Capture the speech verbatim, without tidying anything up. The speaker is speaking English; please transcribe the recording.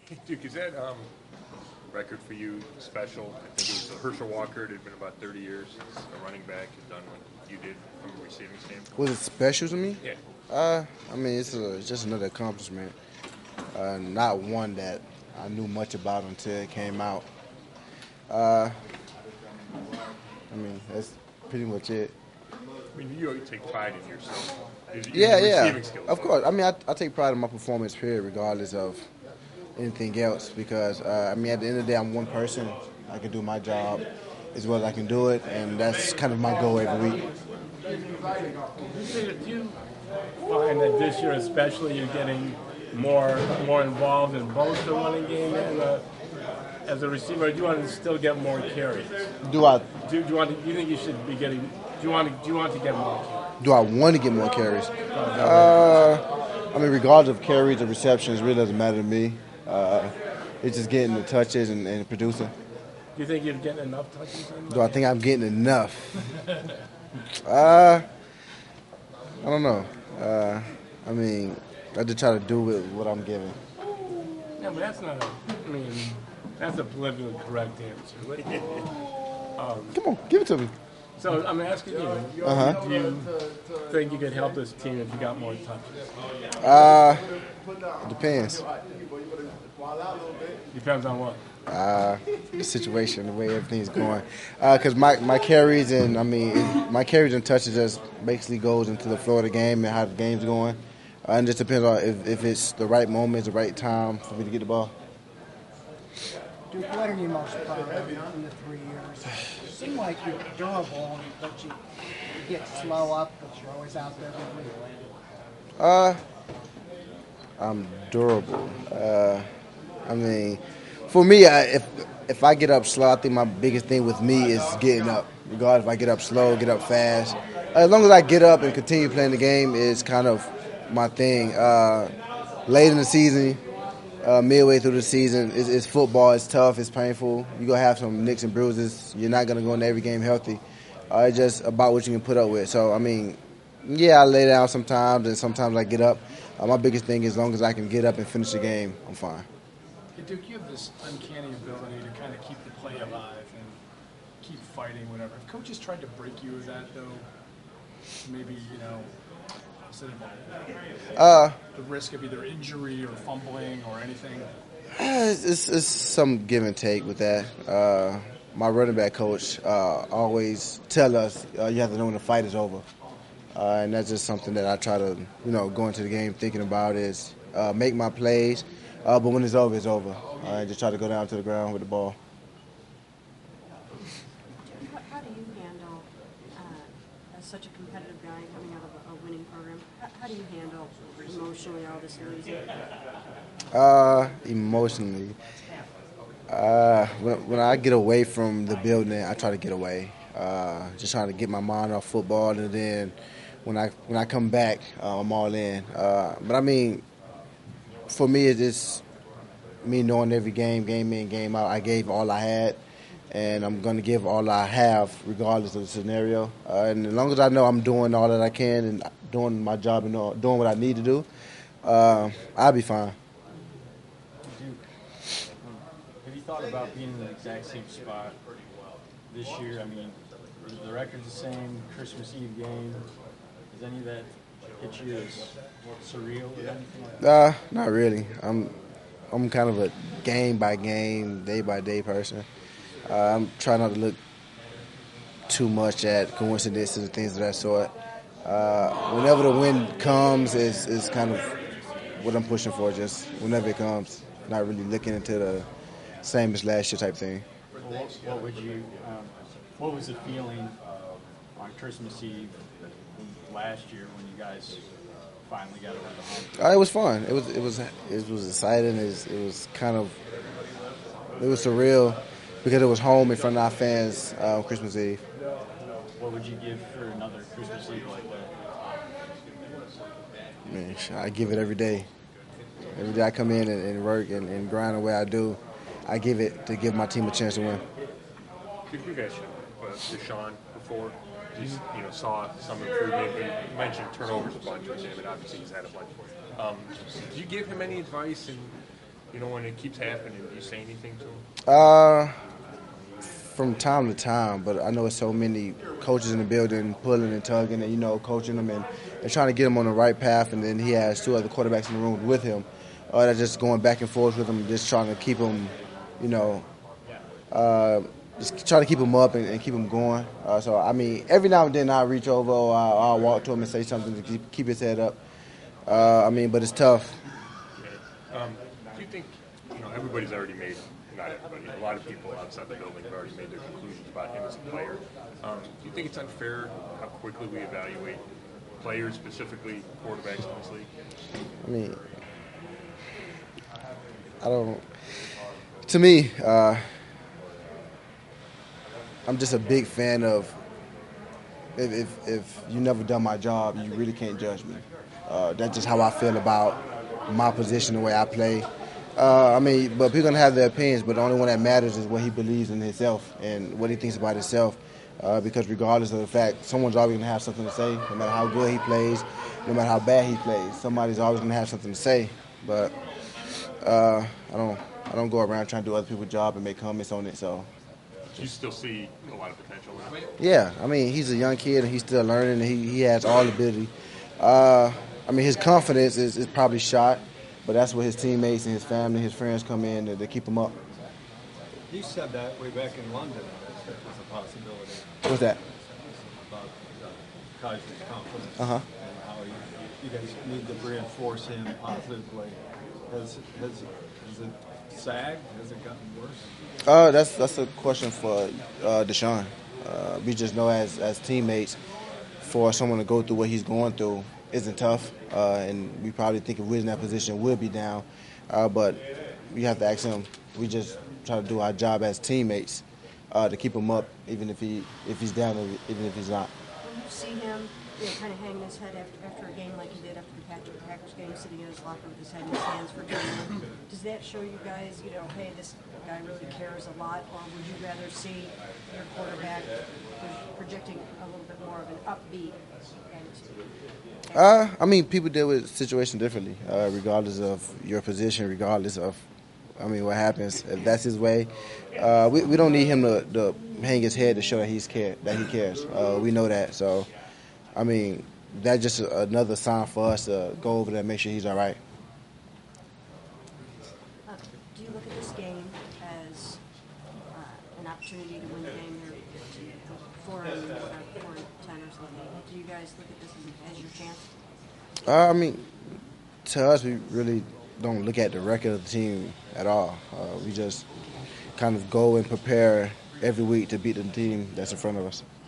Duke, is that um, record for you special? I think it was uh, Herschel Walker. It had been about thirty years since a running back had done what you did from a receiving standpoint. Was it special to me? Yeah. Uh, I mean, it's, a, it's just another accomplishment. Uh, not one that I knew much about until it came out. Uh, I mean, that's pretty much it. I mean, you take pride in yourself. in your Yeah, yeah, receiving skills. of course. I mean, I, I take pride in my performance, period, regardless of anything else. Because uh, I mean, at the end of the day, I'm one person. I can do my job as well as I can do it, and that's kind of my goal every week. Do you find that this year, especially, you're getting more more involved in both the running game and uh, as a receiver? Or do you want to still get more carries? Do I Do, do you want? To, do you think you should be getting? Do you want to? Do you want to get more? do I want to get more carries? Uh, I mean, regardless of carries or receptions, it really doesn't matter to me. Uh, it's just getting the touches and, and producing. Do you think you're getting enough touches? In Do I think I'm getting enough? uh, I don't know. Uh, I mean, I just try to do with what I'm given. Yeah, but that's not. A, I mean, that's a politically correct answer. um, Come on, give it to me. so I'm asking you. Uh-huh. Do you think you could help this team if you got more touches? Uh, depends. Depends on what. Uh, the situation, the way everything's going. Because uh, my, my carries and, I mean, my carries and touches just basically goes into the flow of the game and how the game's going. Uh, and it just depends on if, if it's the right moment, the right time for me to get the ball. Duke, what are you most proud of in the three years? You seem like you're durable, but you, you get slow up, but you're always out there with me. Uh, I'm durable. Uh, I mean, for me, I, if if I get up slow, I think my biggest thing with me is getting up. Regardless if I get up slow, get up fast. As long as I get up and continue playing the game is kind of my thing. Uh, late in the season, uh, midway through the season, it's, it's football. It's tough. It's painful. You're going to have some nicks and bruises. You're not going to go into every game healthy. Uh, it's just about what you can put up with. So, I mean, yeah, I lay down sometimes, and sometimes I get up. Uh, my biggest thing is as long as I can get up and finish the game, I'm fine. Hey, Duke, you have this uncanny ability to kind of keep the play alive and keep fighting, whatever. Have coaches tried to break you of that, though? Maybe, you know, instead of Uh, the risk of either injury or fumbling or anything? Uh, It's, it's, it's some give and take with that. Uh, my running back coach uh, always tell us uh, you have to know when the fight is over, uh, and that's just something that I try to, you know, go into the game thinking about is uh, make my plays, uh, but when it's over, it's over. Uh, and just try to go down to the ground with the ball. How, how do you handle, uh, as such a competitive guy coming out of a, a winning program, how, how do you handle emotionally all this losing? Uh, emotionally, uh, when, when I get away from the building, I try to get away. Uh, just trying to get my mind off football, and then when I when I come back, uh, I'm all in. Uh, but I mean, for me, it's just me knowing every game, game in, game out. I gave all I had, and I'm going to give all I have, regardless of the scenario. Uh, and as long as I know I'm doing all that I can and doing my job and all, doing what I need to do, uh, I'll be fine. Duke, um, have you thought about being in the exact same spot this year? I mean, is the record the same? Christmas Eve game? Does any of that hit you as surreal or anything like that? Uh, not really. I'm I'm kind of a game by game, day by day person. Uh, I'm trying not to look too much at coincidences and things of that sort. Uh, whenever the win comes, is is kind of what I'm pushing for. Just whenever it comes, not really looking into the same as last year type thing. Well, what, what would you? Um, what was the feeling on Christmas Eve last year when you guys finally got over the home? Uh, it was fun. It was it was it was exciting. It was, it was kind of it was surreal because it was home in front of our fans uh, on Christmas Eve. What would you give for another Christmas Eve like that? Man, I give it every day. Every day I come in and, and work and, and grind the way I do, I give it to give my team a chance to win. Did you guys uh, Deshaun before? You, you know, saw some improvement. You mentioned turnovers a bunch with him, and obviously he's had a bunch. Um, did you give him any advice? And You know, when it keeps happening, do you say anything to him? Uh, from time to time, but I know it's so many coaches in the building pulling and tugging and, you know, coaching them and, and trying to get him on the right path. And then he has two other quarterbacks in the room with him. Uh, they're just going back and forth with him, just trying to keep him, you know, uh, just try to keep him up and, and keep him going. Uh, so, I mean, every now and then I'll reach over or I'll, I'll walk to him and say something to keep, keep his head up. Uh, I mean, but it's tough. Yeah. Um, do you think, you know, everybody's already made, not everybody, a lot of people outside the building have already made their conclusions about him as a player. Um, do you think it's unfair how quickly we evaluate players, specifically quarterbacks in this league? I mean, I don't. To me, uh, I'm just a big fan of. If, if if you never done my job, you really can't judge me. Uh, that's just how I feel about my position, the way I play. Uh, I mean, but people gonna have their opinions, but the only one that matters is what he believes in himself and what he thinks about himself. Uh, because regardless of the fact, someone's always gonna have something to say, no matter how good he plays, no matter how bad he plays. Somebody's always gonna have something to say. But uh, I don't, I don't go around trying to do other people's job and make comments on it. So. Do you still see a lot of potential in him? Yeah, I mean, he's a young kid and he's still learning. And he he has all the ability. Uh, I mean, his confidence is, is probably shot, but that's where his teammates and his family, his friends come in to, to keep him up. You said that way back in London that was a possibility What's that? about Kaiser's confidence Uh huh. and how you, you guys need to reinforce him positively. Has has has it sagged? Has it gotten worse? Uh, that's that's a question for uh, Deshaun. Uh, we just know as as teammates, for someone to go through what he's going through isn't tough, uh, and we probably think if we was in that position, we'll be down. Uh, but we have to ask him. We just try to do our job as teammates uh, to keep him up, even if he if he's down, or even if he's not. When you see him, you know, kind of hanging his head after, after a game like he did after the Patrick Packers game, sitting in his locker with his head in his hands for game, does that show you guys, you know, hey, this guy really cares a lot, or would you rather see your quarterback projecting a little bit more of an upbeat attitude? Uh, I mean, people deal with situations differently, uh, regardless of your position, regardless of, I mean, what happens. If that's his way, uh, we, we don't need him to, to hang his head to show that he's care, that he cares. Uh, we know that. So, I mean, that's just a, another sign for us to go over there and make sure he's all right. Uh, do you look at this game as uh, an opportunity to win the game? You're four and whatever, four and ten or something. Do you guys look at this as, as your chance? Uh, I mean, to us, we really don't look at the record of the team at all. Uh, we just kind of go and prepare every week to beat the team that's in front of us.